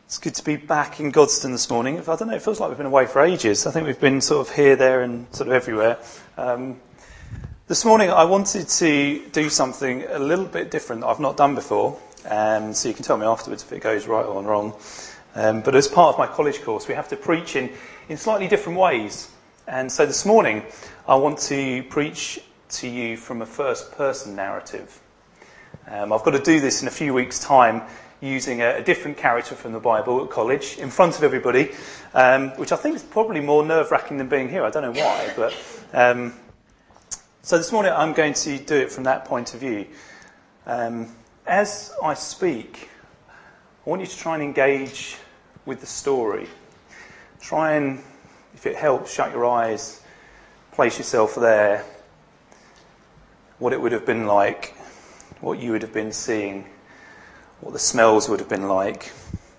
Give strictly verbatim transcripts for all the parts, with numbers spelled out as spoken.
It's good to be back in Godstone this morning. I don't know, it feels like we've been away for ages. I think we've been sort of here, there and sort of everywhere. Um, this morning I wanted to do something a little bit different that I've not done before. Um, so you can tell me afterwards if it goes right or wrong. Um, but as part of my college course, we have to preach in, in slightly different ways. And so this morning I want to preach to you from a first-person narrative. Um, I've got to do this in a few weeks' time, using a, a different character from the Bible at college in front of everybody, um, which I think is probably more nerve-wracking than being here. I don't know why, but um, so this morning I'm going to do it from that point of view. Um, as I speak, I want you to try and engage with the story. Try and, if it helps, shut your eyes, place yourself there, what it would have been like, what you would have been seeing, what the smells would have been like.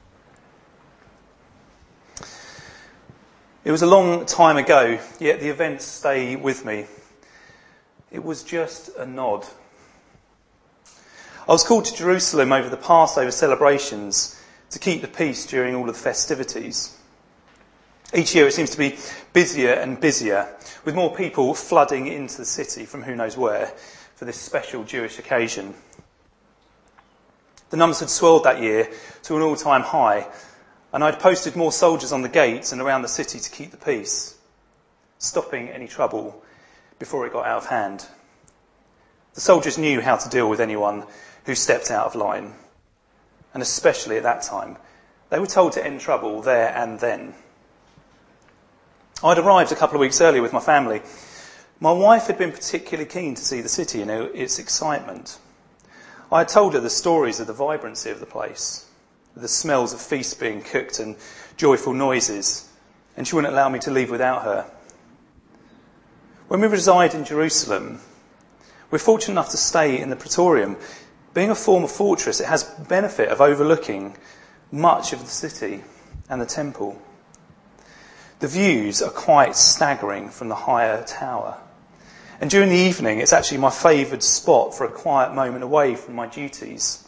It was a long time ago, yet the events stay with me. It was just a nod. I was called to Jerusalem over the Passover celebrations to keep the peace during all of the festivities. Each year it seems to be busier and busier, with more people flooding into the city from who knows where for this special Jewish occasion. The numbers had swelled that year to an all-time high, and I'd posted more soldiers on the gates and around the city to keep the peace, stopping any trouble before it got out of hand. The soldiers knew how to deal with anyone who stepped out of line, and especially at that time, they were told to end trouble there and then. I'd arrived a couple of weeks earlier with my family. My wife had been particularly keen to see the city and its excitement. I had told her the stories of the vibrancy of the place, the smells of feasts being cooked and joyful noises, and she wouldn't allow me to leave without her. When we reside in Jerusalem, we're fortunate enough to stay in the Praetorium. Being a former fortress, it has the benefit of overlooking much of the city and the temple. The views are quite staggering from the higher tower. And during the evening, it's actually my favoured spot for a quiet moment away from my duties.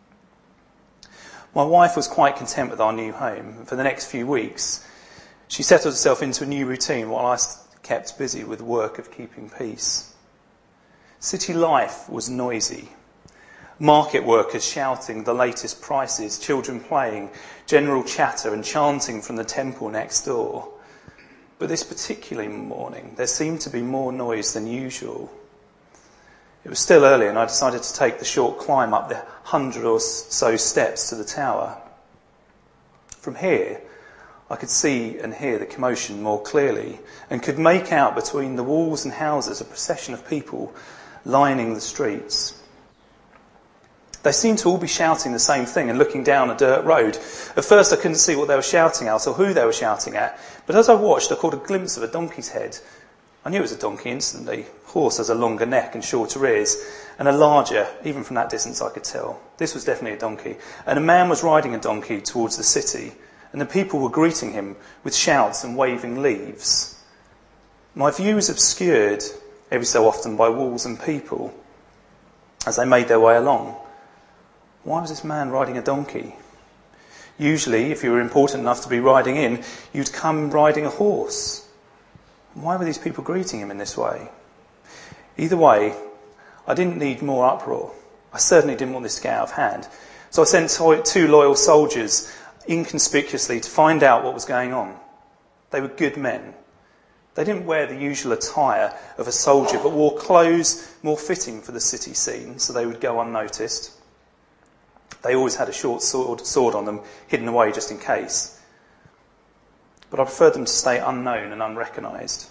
My wife was quite content with our new home. And for the next few weeks, she settled herself into a new routine while I kept busy with the work of keeping peace. City life was noisy. Market workers shouting the latest prices, children playing, general chatter and chanting from the temple next door. But this particular morning, there seemed to be more noise than usual. It was still early and I decided to take the short climb up the hundred or so steps to the tower. From here, I could see and hear the commotion more clearly and could make out between the walls and houses a procession of people lining the streets. They seemed to all be shouting the same thing and looking down a dirt road. At first I couldn't see what they were shouting at or who they were shouting at, but as I watched I caught a glimpse of a donkey's head. I knew it was a donkey instantly. Horse has a longer neck and shorter ears, and a larger, even from that distance I could tell. This was definitely a donkey. And a man was riding a donkey towards the city, and the people were greeting him with shouts and waving leaves. My view was obscured every so often by walls and people as they made their way along. Why was this man riding a donkey? Usually, if you were important enough to be riding in, you'd come riding a horse. Why were these people greeting him in this way? Either way, I didn't need more uproar. I certainly didn't want this to get out of hand. So I sent two loyal soldiers inconspicuously to find out what was going on. They were good men. They didn't wear the usual attire of a soldier, but wore clothes more fitting for the city scene, so they would go unnoticed. They always had a short sword, sword on them, hidden away just in case. But I preferred them to stay unknown and unrecognised.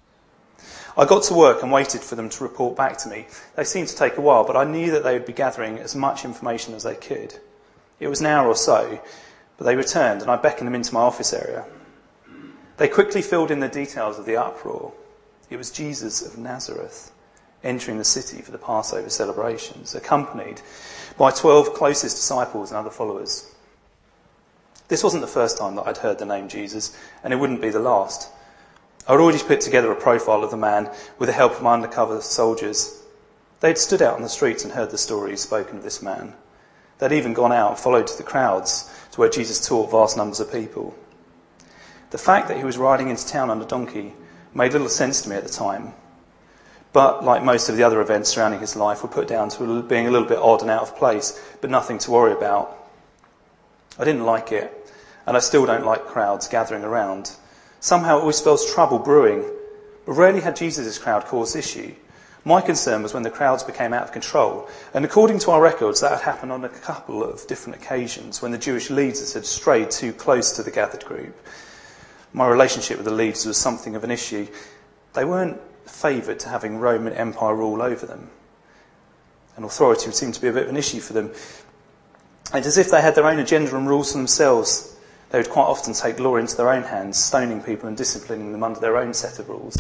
I got to work and waited for them to report back to me. They seemed to take a while, but I knew that they would be gathering as much information as they could. It was an hour or so, but they returned and I beckoned them into my office area. They quickly filled in the details of the uproar. It was Jesus of Nazareth entering the city for the Passover celebrations, accompanied by twelve closest disciples and other followers. This wasn't the first time that I'd heard the name Jesus, and it wouldn't be the last. I'd already put together a profile of the man with the help of my undercover soldiers. They'd stood out on the streets and heard the stories spoken of this man. They'd even gone out and followed the crowds to where Jesus taught vast numbers of people. The fact that he was riding into town on a donkey made little sense to me at the time, but like most of the other events surrounding his life were put down to being a little bit odd and out of place, but nothing to worry about. I didn't like it, and I still don't like crowds gathering around. Somehow it always spells trouble brewing, but rarely had Jesus' crowd cause issue. My concern was when the crowds became out of control, and according to our records that had happened on a couple of different occasions when the Jewish leaders had strayed too close to the gathered group. My relationship with the leaders was something of an issue. They weren't favoured to having Roman Empire rule over them, and authority would seem to be a bit of an issue for them. And as if they had their own agenda and rules for themselves, they would quite often take law into their own hands, stoning people and disciplining them under their own set of rules.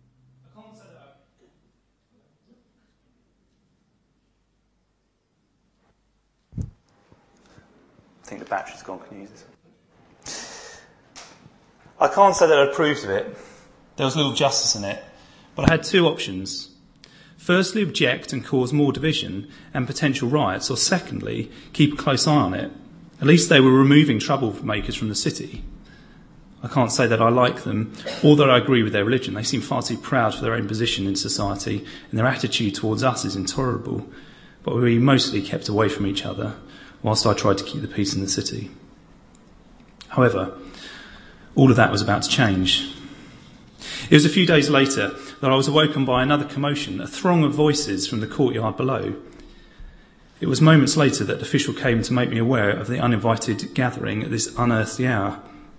I think the battery's gone, can you use this? I can't say that I approved of it. There was little justice in it. But I had two options. Firstly, object and cause more division and potential riots, or secondly, keep a close eye on it. At least they were removing troublemakers from the city. I can't say that I like them, or that I agree with their religion. They seem far too proud for their own position in society, and their attitude towards us is intolerable. But we mostly kept away from each other, whilst I tried to keep the peace in the city. However, all of that was about to change. It was a few days later that I was awoken by another commotion, a throng of voices from the courtyard below. It was moments later that the official came to make me aware of the uninvited gathering at this unearthly hour.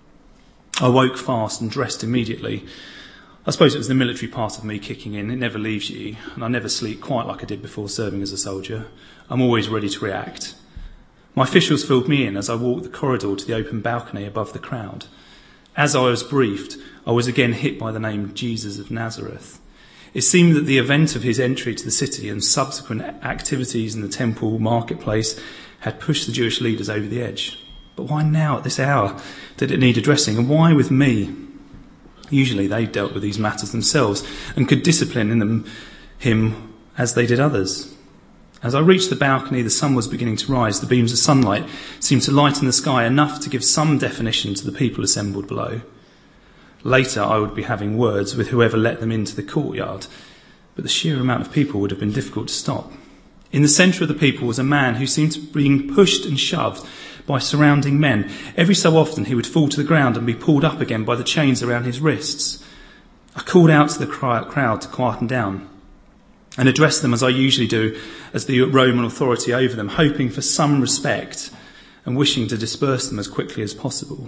I woke fast and dressed immediately. I suppose it was the military part of me kicking in. It never leaves you, and I never sleep quite like I did before serving as a soldier. I'm always ready to react. My officials filled me in as I walked the corridor to the open balcony above the crowd. As I was briefed, I was again hit by the name Jesus of Nazareth. It seemed that the event of his entry to the city and subsequent activities in the temple marketplace had pushed the Jewish leaders over the edge. But why now, at this hour, did it need addressing? And why with me? Usually they dealt with these matters themselves and could discipline in them him as they did others. As I reached the balcony, the sun was beginning to rise. The beams of sunlight seemed to lighten the sky enough to give some definition to the people assembled below. Later, I would be having words with whoever let them into the courtyard, but the sheer amount of people would have been difficult to stop. In the centre of the people was a man who seemed to be being pushed and shoved by surrounding men. Every so often he would fall to the ground and be pulled up again by the chains around his wrists. I called out to the crowd to quieten down and addressed them as I usually do as the Roman authority over them, hoping for some respect and wishing to disperse them as quickly as possible.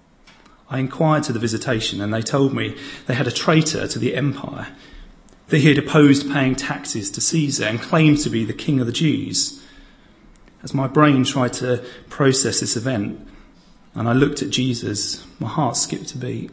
I inquired to the visitation, and they told me they had a traitor to the empire, that he had opposed paying taxes to Caesar and claimed to be the king of the Jews. As my brain tried to process this event, and I looked at Jesus, my heart skipped a beat.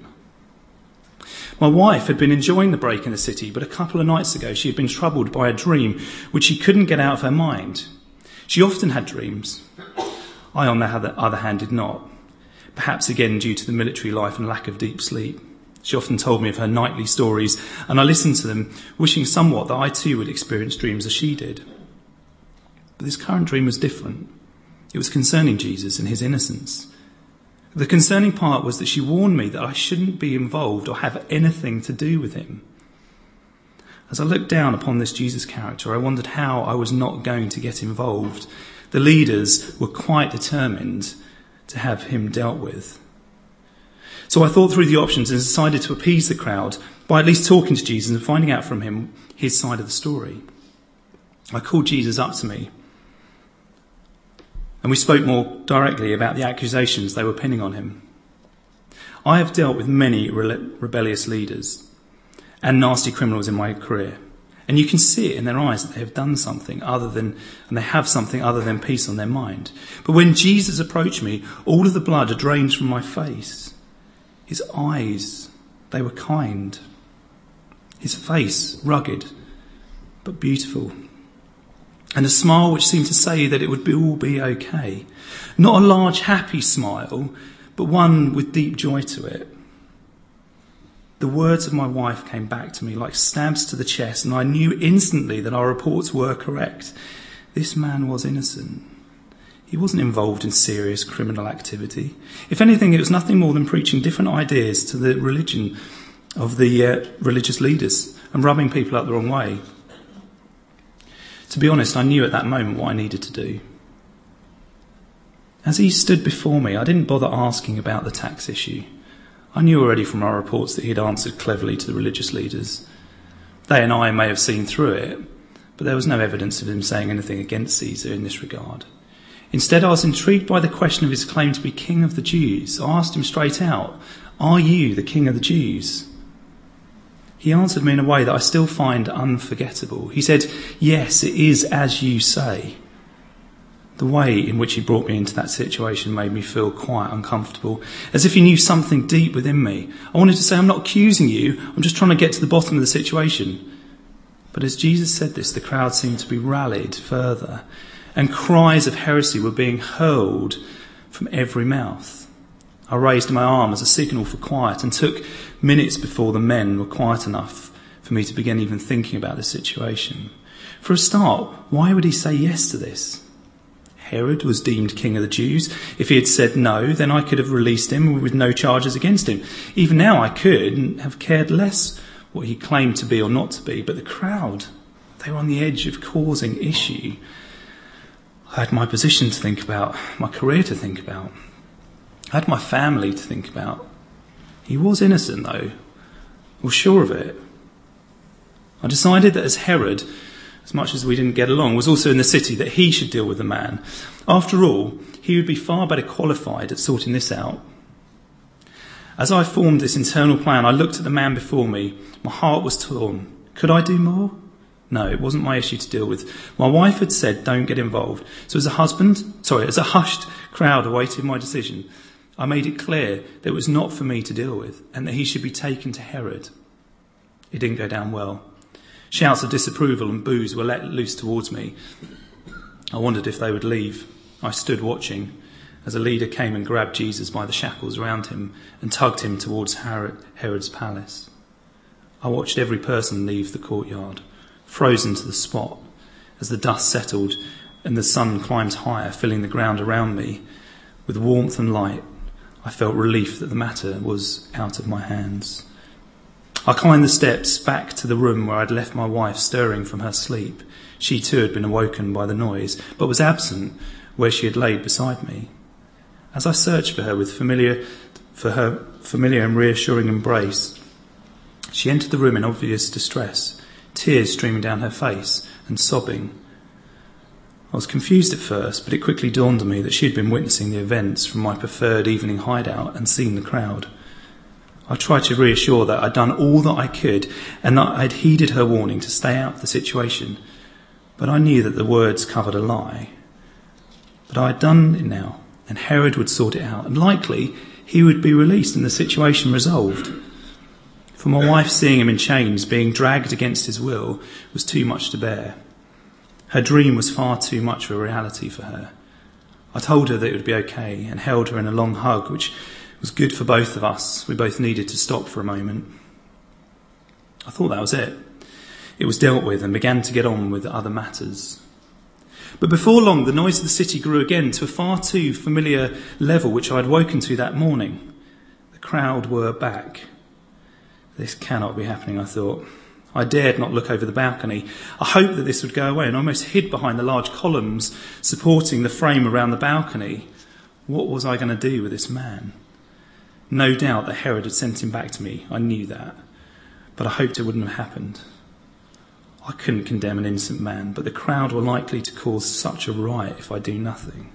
My wife had been enjoying the break in the city, but a couple of nights ago she had been troubled by a dream which she couldn't get out of her mind. She often had dreams. I, on the other hand, did not. Perhaps again due to the military life and lack of deep sleep. She often told me of her nightly stories, and I listened to them, wishing somewhat that I too would experience dreams as she did. But this current dream was different. It was concerning Jesus and his innocence. The concerning part was that she warned me that I shouldn't be involved or have anything to do with him. As I looked down upon this Jesus character, I wondered how I was not going to get involved. The leaders were quite determined to have him dealt with. So I thought through the options and decided to appease the crowd by at least talking to Jesus and finding out from him his side of the story. I called Jesus up to me, and we spoke more directly about the accusations they were pinning on him. I have dealt with many re- rebellious leaders and nasty criminals in my career, and you can see it in their eyes that they have done something other than, and they have something other than peace on their mind. But when Jesus approached me, all of the blood had drained from my face. His eyes, they were kind. His face, rugged, but beautiful. And a smile which seemed to say that it would be, all be okay. Not a large, happy smile, but one with deep joy to it. The words of my wife came back to me like stabs to the chest, and I knew instantly that our reports were correct. This man was innocent. He He wasn't involved in serious criminal activity. If anything, it was nothing more than preaching different ideas to the religion of the uh, religious leaders and rubbing people up the wrong way. To be honest, I knew at that moment what I needed to do. As he stood before me, I didn't bother asking about the tax issue. I knew already from our reports that he had answered cleverly to the religious leaders. They and I may have seen through it, but there was no evidence of him saying anything against Caesar in this regard. Instead, I was intrigued by the question of his claim to be king of the Jews. I asked him straight out, "Are you the king of the Jews?" He answered me in a way that I still find unforgettable. He said, "Yes, it is as you say." The way in which he brought me into that situation made me feel quite uncomfortable, as if he knew something deep within me. I wanted to say, "I'm not accusing you, I'm just trying to get to the bottom of the situation." But as Jesus said this, the crowd seemed to be rallied further, and cries of heresy were being hurled from every mouth. I raised my arm as a signal for quiet and took minutes before the men were quiet enough for me to begin even thinking about the situation. For a start, why would he say yes to this? Herod was deemed king of the Jews. If he had said no, then I could have released him with no charges against him. Even now I could and have cared less what he claimed to be or not to be. But the crowd, they were on the edge of causing issue. I had my position to think about, my career to think about. I had my family to think about. He was innocent, though. I was sure of it. I decided that as Herod, as much as we didn't get along, was also in the city, that he should deal with the man. After all, he would be far better qualified at sorting this out. As I formed this internal plan, I looked at the man before me. My heart was torn. Could I do more? No, it wasn't my issue to deal with. My wife had said, "Don't get involved." So as a husband, sorry, as a hushed crowd awaited my decision, I made it clear that it was not for me to deal with and that he should be taken to Herod. It didn't go down well. Shouts of disapproval and boos were let loose towards me. I wondered if they would leave. I stood watching as a leader came and grabbed Jesus by the shackles around him and tugged him towards Herod's palace. I watched every person leave the courtyard, frozen to the spot, as the dust settled and the sun climbed higher, filling the ground around me with warmth and light. I felt relief that the matter was out of my hands. I climbed the steps back to the room where I'd left my wife stirring from her sleep. She too had been awoken by the noise, but was absent where she had laid beside me. As I searched for her with familiar, for her familiar and reassuring embrace, she entered the room in obvious distress, tears streaming down her face and sobbing. I was confused at first, but it quickly dawned on me that she had been witnessing the events from my preferred evening hideout and seen the crowd. I tried to reassure that I'd done all that I could and that I'd heeded her warning to stay out of the situation, but I knew that the words covered a lie. But I had done it now, and Herod would sort it out, and likely he would be released and the situation resolved. For my wife, seeing him in chains, being dragged against his will, was too much to bear. Her dream was far too much of a reality for her. I told her that it would be okay and held her in a long hug, which was good for both of us. We both needed to stop for a moment. I thought that was it. It was dealt with and began to get on with other matters. But before long, the noise of the city grew again to a far too familiar level which I had woken to that morning. The crowd were back. This cannot be happening, I thought. I dared not look over the balcony. I hoped that this would go away and almost hid behind the large columns supporting the frame around the balcony. What was I going to do with this man? No doubt that Herod had sent him back to me. I knew that. But I hoped it wouldn't have happened. I couldn't condemn an innocent man, but the crowd were likely to cause such a riot if I do nothing.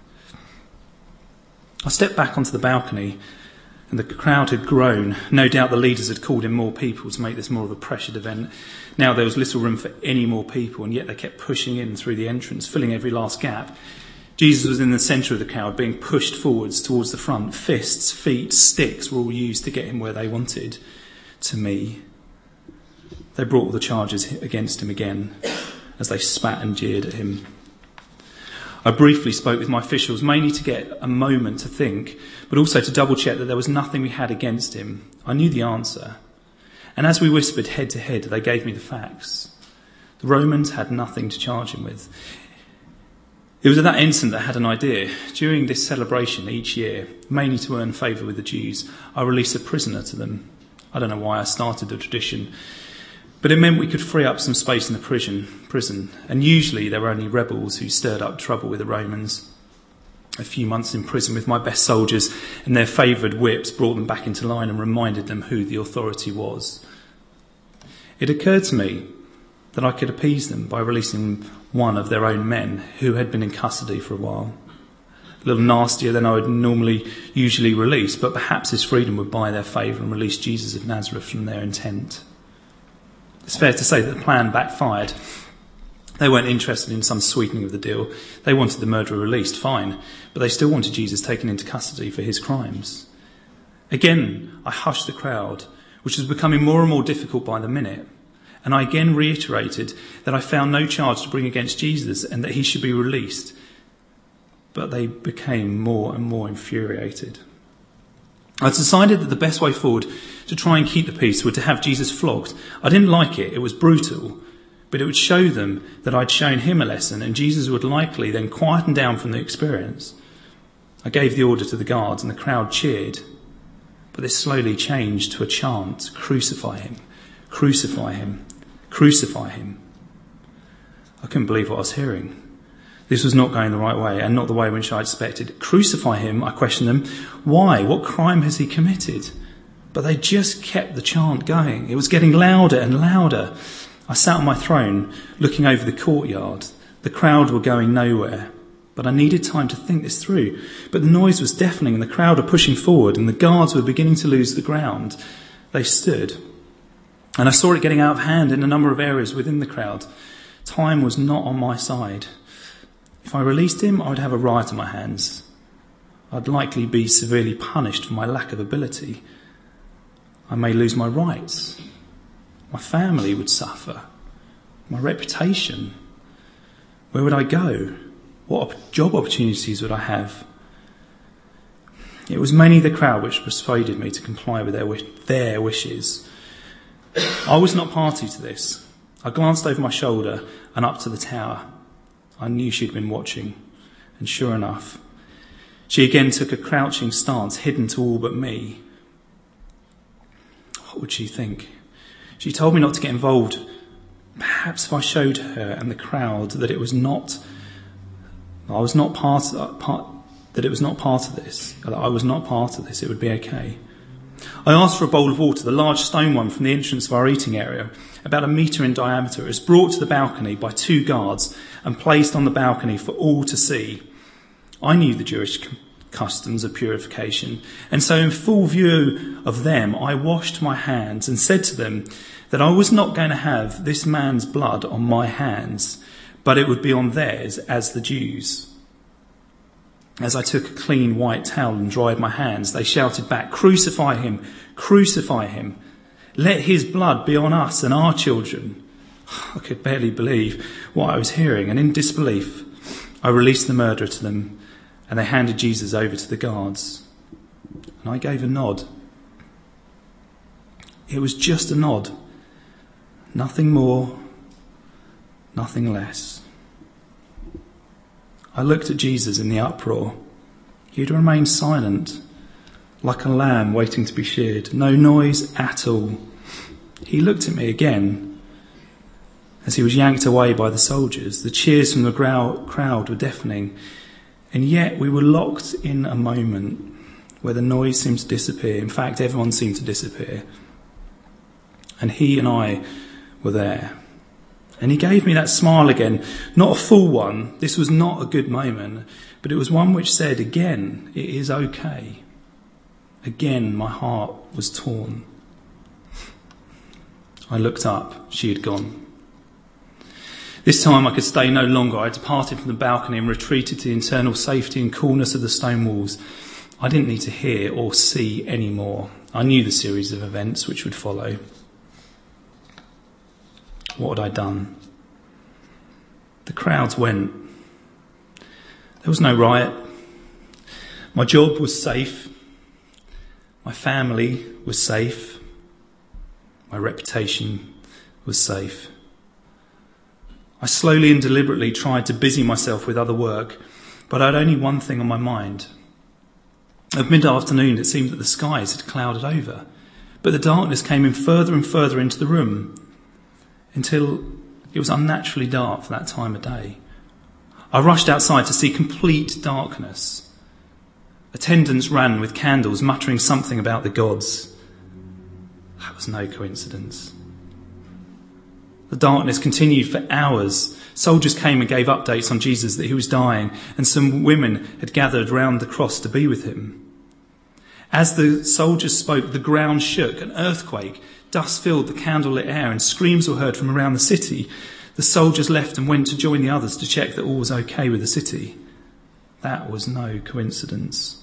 I stepped back onto the balcony, and the crowd had grown. No doubt the leaders had called in more people to make this more of a pressured event. Now there was little room for any more people, and yet they kept pushing in through the entrance, filling every last gap. Jesus was in the centre of the crowd, being pushed forwards towards the front. Fists, feet, sticks were all used to get him where they wanted. To me, they brought all the charges against him again as they spat and jeered at him. I briefly spoke with my officials, mainly to get a moment to think, but also to double check that there was nothing we had against him. I knew the answer. And as we whispered head to head, they gave me the facts. The Romans had nothing to charge him with. It was at that instant that I had an idea. During this celebration each year, mainly to earn favour with the Jews, I released a prisoner to them. I don't know why I started the tradition, but it meant we could free up some space in the prison, prison. And usually there were only rebels who stirred up trouble with the Romans. A few months in prison with my best soldiers and their favoured whips brought them back into line and reminded them who the authority was. It occurred to me that I could appease them by releasing one of their own men who had been in custody for a while. A little nastier than I would normally usually release, but perhaps his freedom would buy their favour and release Jesus of Nazareth from their intent. It's fair to say that the plan backfired. They weren't interested in some sweetening of the deal. They wanted the murderer released, fine, but they still wanted Jesus taken into custody for his crimes. Again, I hushed the crowd, which was becoming more and more difficult by the minute. And I again reiterated that I found no charge to bring against Jesus and that he should be released. But they became more and more infuriated. I decided that the best way forward to try and keep the peace were to have Jesus flogged. I didn't like it, it was brutal, but it would show them that I'd shown him a lesson and Jesus would likely then quieten down from the experience. I gave the order to the guards and the crowd cheered, but this slowly changed to a chant, crucify him, crucify him, crucify him. I couldn't believe what I was hearing. This was not going the right way and not the way in which I expected. Crucify him, I questioned them. Why? What crime has he committed? But they just kept the chant going. It was getting louder and louder. I sat on my throne looking over the courtyard. The crowd were going nowhere, but I needed time to think this through. But the noise was deafening and the crowd were pushing forward and the guards were beginning to lose the ground. They stood. And I saw it getting out of hand in a number of areas within the crowd. Time was not on my side. If I released him, I would have a riot on my hands. I'd likely be severely punished for my lack of ability. I may lose my rights. My family would suffer. My reputation. Where would I go? What job opportunities would I have? It was mainly the crowd which persuaded me to comply with their, wish- their wishes. I was not party to this. I glanced over my shoulder and up to the tower. I knew she'd been watching, and sure enough, she again took a crouching stance, hidden to all but me. What would she think? She told me not to get involved. Perhaps if I showed her and the crowd that it was not, I was not part of part, that it was not part of this, that I was not part of this, it would be okay. I asked for a bowl of water, the large stone one from the entrance of our eating area, about a metre in diameter. It was brought to the balcony by two guards and placed on the balcony for all to see. I knew the Jewish customs of purification, and so in full view of them, I washed my hands and said to them that I was not going to have this man's blood on my hands, but it would be on theirs as the Jews. As I took a clean white towel and dried my hands, they shouted back, "Crucify him, crucify him. Let his blood be on us and our children." I could barely believe what I was hearing, and in disbelief, I released the murderer to them, and they handed Jesus over to the guards. And I gave a nod. It was just a nod. Nothing more, nothing less. I looked at Jesus in the uproar. He had remained silent, like a lamb waiting to be sheared. No noise at all. He looked at me again as he was yanked away by the soldiers. The cheers from the crowd were deafening, and yet we were locked in a moment where the noise seemed to disappear. In fact, everyone seemed to disappear. And he and I were there. And he gave me that smile again, not a full one. This was not a good moment, but it was one which said, again, it is okay. Again, my heart was torn. I looked up. She had gone. This time I could stay no longer. I departed from the balcony and retreated to the internal safety and coolness of the stone walls. I didn't need to hear or see any more. I knew the series of events which would follow. What had I done? The crowds went. There was no riot. My job was safe. My family was safe. My reputation was safe. I slowly and deliberately tried to busy myself with other work, but I had only one thing on my mind. At mid-afternoon, it seemed that the skies had clouded over, but the darkness came in further and further into the room until it was unnaturally dark for that time of day. I rushed outside to see complete darkness. Attendants ran with candles, muttering something about the gods. That was no coincidence. The darkness continued for hours. Soldiers came and gave updates on Jesus that he was dying, and some women had gathered round the cross to be with him. As the soldiers spoke, the ground shook, an earthquake, dust filled the candlelit air, and screams were heard from around the city. The soldiers left and went to join the others to check that all was okay with the city. That was no coincidence.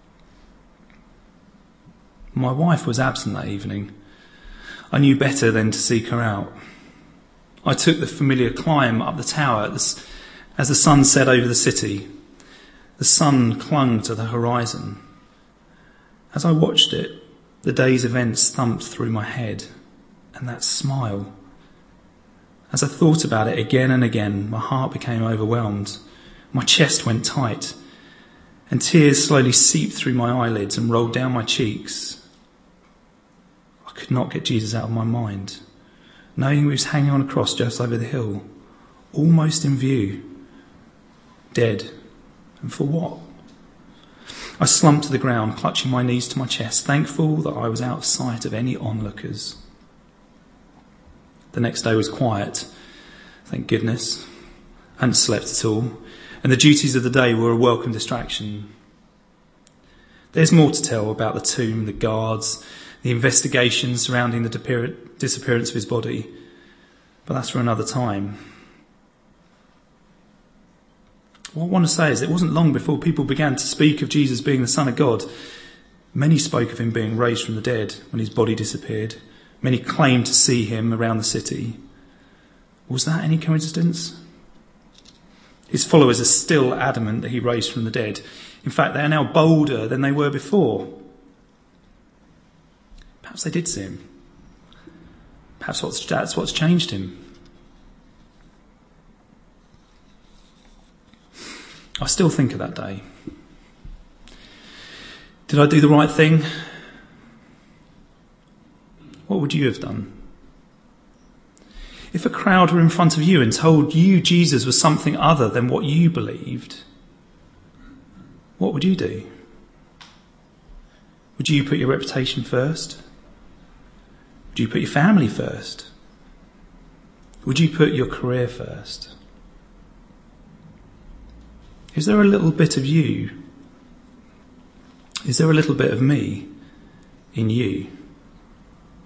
My wife was absent that evening. I knew better than to seek her out. I took the familiar climb up the tower as the sun set over the city. The sun clung to the horizon. As I watched it, the day's events thumped through my head, and that smile. As I thought about it again and again, my heart became overwhelmed. My chest went tight, and tears slowly seeped through my eyelids and rolled down my cheeks. I could not get Jesus out of my mind, knowing he was hanging on a cross just over the hill, almost in view, dead. And for what? I slumped to the ground, clutching my knees to my chest, thankful that I was out of sight of any onlookers. The next day was quiet, thank goodness. I hadn't slept at all, and the duties of the day were a welcome distraction. There's more to tell about the tomb, the guards, the investigation surrounding the disappearance of his body, but that's for another time. What I want to say is it wasn't long before people began to speak of Jesus being the Son of God. Many spoke of him being raised from the dead when his body disappeared. Many claimed to see him around the city. Was that any coincidence? His followers are still adamant that he raised from the dead. In fact, they are now bolder than they were before. Perhaps they did see him. Perhaps that's what's changed him. I still think of that day. Did I do the right thing? What would you have done? If a crowd were in front of you and told you Jesus was something other than what you believed, what would you do? Would you put your reputation first? Would you put your family first? Would you put your career first? Is there a little bit of you? Is there a little bit of me in you?